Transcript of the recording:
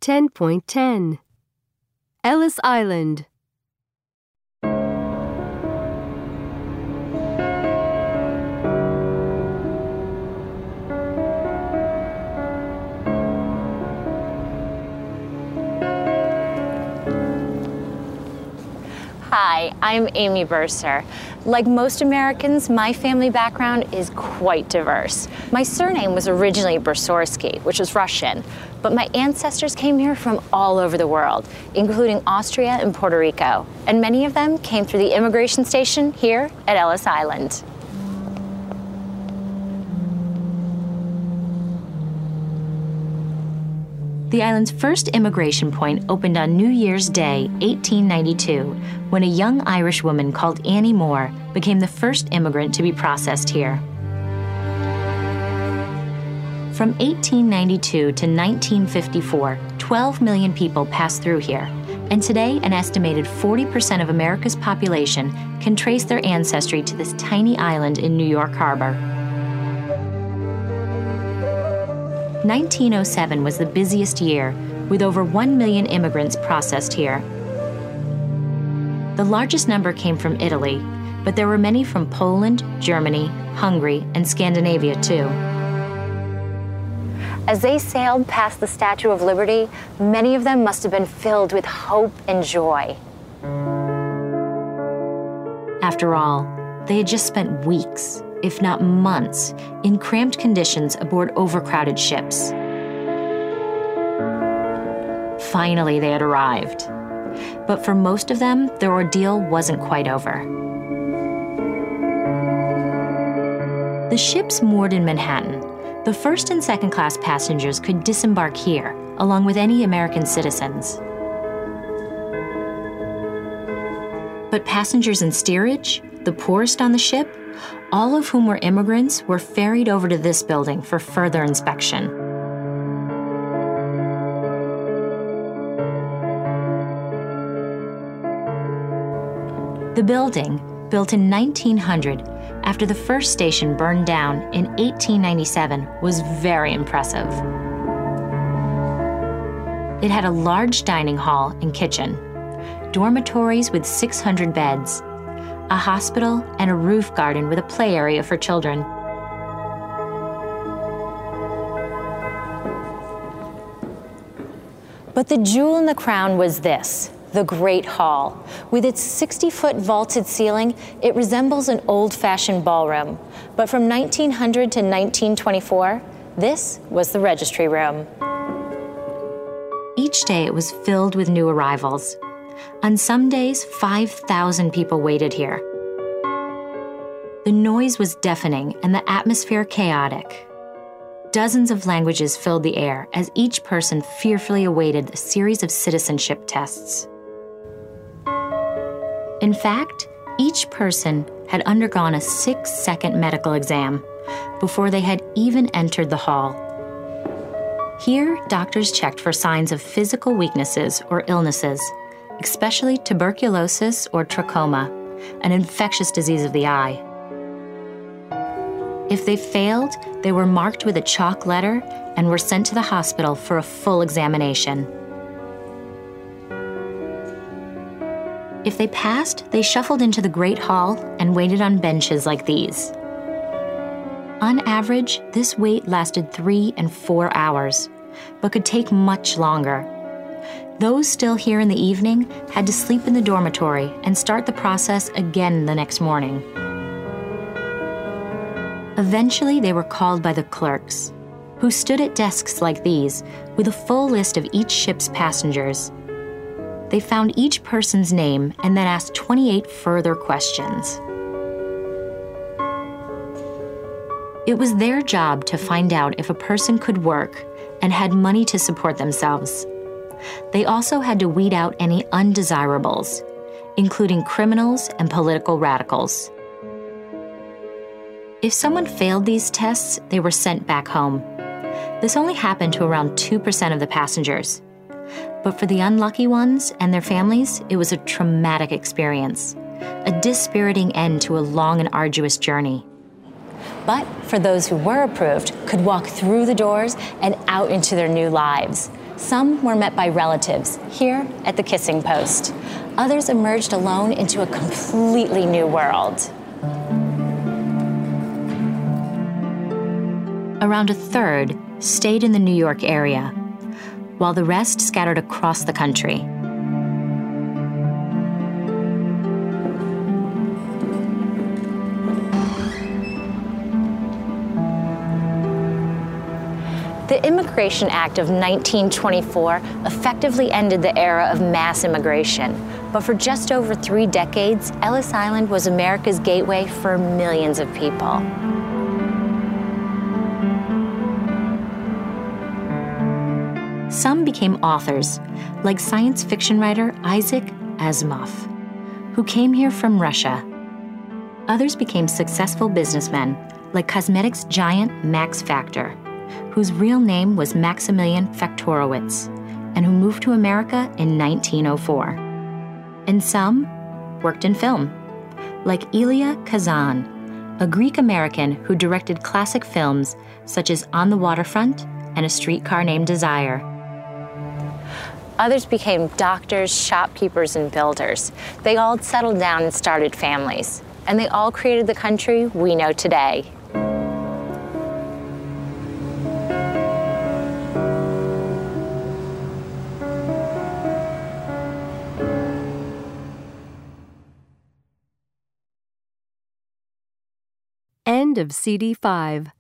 10.10 Ellis Island. Hi, I'm Amy Burser. Like most Americans, my family background is quite diverse. My surname was originally Bersorsky, which is Russian, but my ancestors came here from all over the world, including Austria and Puerto Rico, and many of them came through the immigration station here at Ellis Island. The island's first immigration point opened on New Year's Day, 1892, when a young Irish woman called Annie Moore became the first immigrant to be processed here. From 1892 to 1954, 12 million people passed through here, and today an estimated 40% of America's population can trace their ancestry to this tiny island in New York Harbor. 1907 was the busiest year, with over 1 million immigrants processed here. The largest number came from Italy, but there were many from Poland, Germany, Hungary, and Scandinavia too. As they sailed past the Statue of Liberty, many of them must have been filled with hope and joy. After all, they had just spent weeks, if not months, in cramped conditions aboard overcrowded ships. Finally, they had arrived. But for most of them, their ordeal wasn't quite over. The ships moored in Manhattan. The first and second class passengers could disembark here, along with any American citizens. But passengers in steerage, the poorest on the ship, all of whom were immigrants, were ferried over to this building for further inspection. The building, built in 1900 after the first station burned down in 1897, was very impressive. It had a large dining hall and kitchen, dormitories with 600 beds, a hospital, and a roof garden with a play area for children. But the jewel in the crown was this, the Great Hall. With its 60-foot vaulted ceiling, it resembles an old-fashioned ballroom. But from 1900 to 1924, this was the registry room. Each day it was filled with new arrivals. On some days, 5,000 people waited here. The noise was deafening and the atmosphere chaotic. Dozens of languages filled the air as each person fearfully awaited a series of citizenship tests. In fact, each person had undergone a 6-second medical exam before they had even entered the hall. Here, doctors checked for signs of physical weaknesses or illnesses, especially tuberculosis or trachoma, an infectious disease of the eye. If they failed, they were marked with a chalk letter and were sent to the hospital for a full examination. If they passed, they shuffled into the Great Hall and waited on benches like these. On average, this wait lasted 3 and 4 hours, but could take much longer. Those still here in the evening had to sleep in the dormitory and start the process again the next morning. Eventually, they were called by the clerks, who stood at desks like these with a full list of each ship's passengers. They found each person's name and then asked 28 further questions. It was their job to find out if a person could work and had money to support themselves. They also had to weed out any undesirables, including criminals and political radicals. If someone failed these tests, they were sent back home. This only happened to around 2% of the passengers. But for the unlucky ones and their families, it was a traumatic experience, a dispiriting end to a long and arduous journey. But for those who were approved, could walk through the doors and out into their new lives. Some were met by relatives here at the Kissing Post. Others emerged alone into a completely new world. Around a third stayed in the New York area, while the rest scattered across the country. The Immigration Act of 1924 effectively ended the era of mass immigration, but for just over 3 decades, Ellis Island was America's gateway for millions of people. Some became authors, like science fiction writer Isaac Asimov, who came here from Russia. Others became successful businessmen, like cosmetics giant Max Factor, whose real name was Maximilian Faktorowicz, and who moved to America in 1904. And some worked in film, like Elia Kazan, a Greek-American who directed classic films such as On the Waterfront and A Streetcar Named Desire. Others became doctors, shopkeepers, and builders. They all settled down and started families, and they all created the country we know today. End of CD 5.